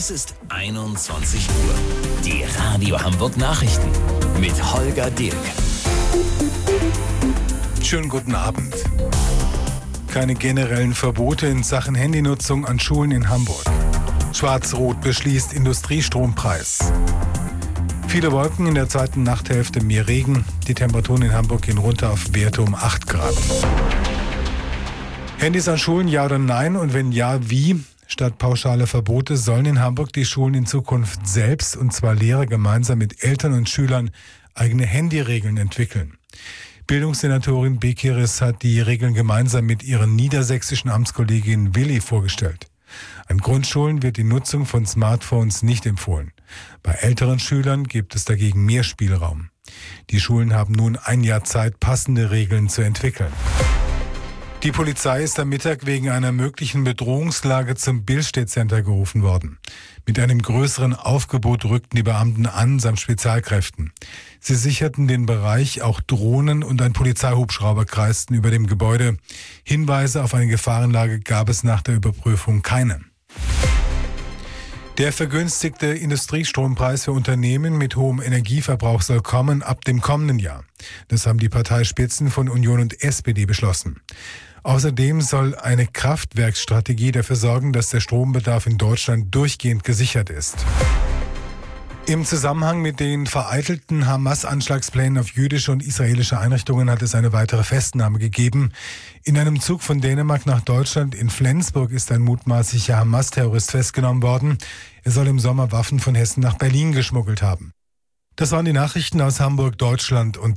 Es ist 21 Uhr. Die Radio Hamburg Nachrichten mit Holger Dirk. Schönen guten Abend. Keine generellen Verbote in Sachen Handynutzung an Schulen in Hamburg. Schwarz-Rot beschließt Industriestrompreis. Viele Wolken in der zweiten Nachthälfte, mehr Regen. Die Temperaturen in Hamburg gehen runter auf Werte um 8 Grad. Handys an Schulen, ja oder nein? Und wenn ja, wie? Statt pauschale Verbote sollen in Hamburg die Schulen in Zukunft selbst, und zwar Lehrer gemeinsam mit Eltern und Schülern, eigene Handyregeln entwickeln. Bildungssenatorin Bekeres hat die Regeln gemeinsam mit ihrer niedersächsischen Amtskollegin Willi vorgestellt. An Grundschulen wird die Nutzung von Smartphones nicht empfohlen. Bei älteren Schülern gibt es dagegen mehr Spielraum. Die Schulen haben nun ein Jahr Zeit, passende Regeln zu entwickeln. Die Polizei ist am Mittag wegen einer möglichen Bedrohungslage zum Billstedt Center gerufen worden. Mit einem größeren Aufgebot rückten die Beamten an, samt Spezialkräften. Sie sicherten den Bereich, auch Drohnen und ein Polizeihubschrauber kreisten über dem Gebäude. Hinweise auf eine Gefahrenlage gab es nach der Überprüfung keine. Der vergünstigte Industriestrompreis für Unternehmen mit hohem Energieverbrauch soll kommen ab dem kommenden Jahr. Das haben die Parteispitzen von Union und SPD beschlossen. Außerdem soll eine Kraftwerksstrategie dafür sorgen, dass der Strombedarf in Deutschland durchgehend gesichert ist. Im Zusammenhang mit den vereitelten Hamas-Anschlagsplänen auf jüdische und israelische Einrichtungen hat es eine weitere Festnahme gegeben. In einem Zug von Dänemark nach Deutschland in Flensburg ist ein mutmaßlicher Hamas-Terrorist festgenommen worden. Er soll im Sommer Waffen von Hessen nach Berlin geschmuggelt haben. Das waren die Nachrichten aus Hamburg, Deutschland und